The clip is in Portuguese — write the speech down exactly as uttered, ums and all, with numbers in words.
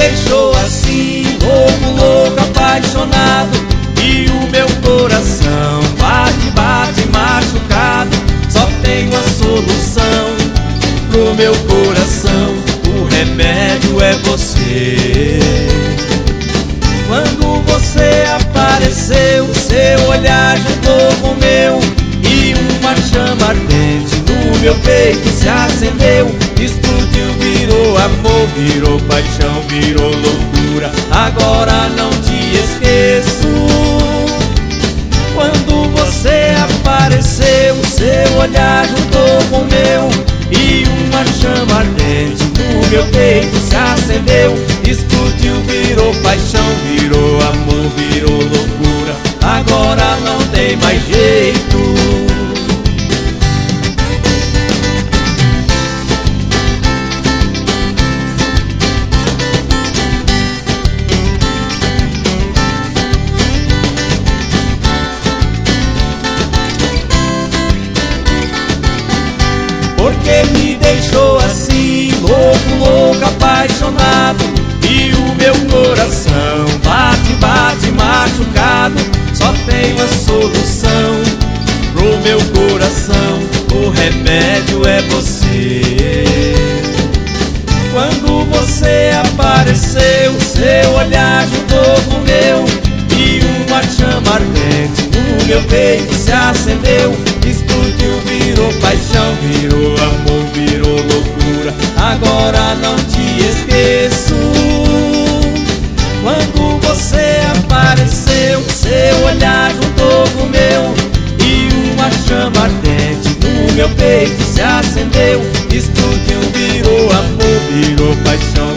deixou assim, louco, louco, apaixonado. E o meu coração bate, bate, machucado. Só tenho a solução pro meu coração, o remédio é você. Quando você apareceu, seu olhar juntou com o meu, e uma chama ardente no meu peito se acendeu. Explodiu, virou amor, virou paixão, virou loucura. Agora não te esqueço. Quando você apareceu, seu olhar juntou com o meu, e uma chama ardente no meu peito se acendeu. Explodiu, virou paixão, virou amor, virou loucura. Agora não tem mais jeito. Porque me deixou assim, louco, louco, apaixonado. E o meu coração bate, bate, machucado. Só tenho a solução pro meu coração, o remédio é você. Quando você apareceu, seu olhar juntou com o meu, e uma chama ardente no meu peito se acendeu. Explodiu, virou paixão, virou amor, virou loucura. Agora não te esqueço. Quando você apareceu, seu olhar juntou com o meu, e uma chama ardente no meu peito se acendeu. Explodiu, virou amor, virou paixão,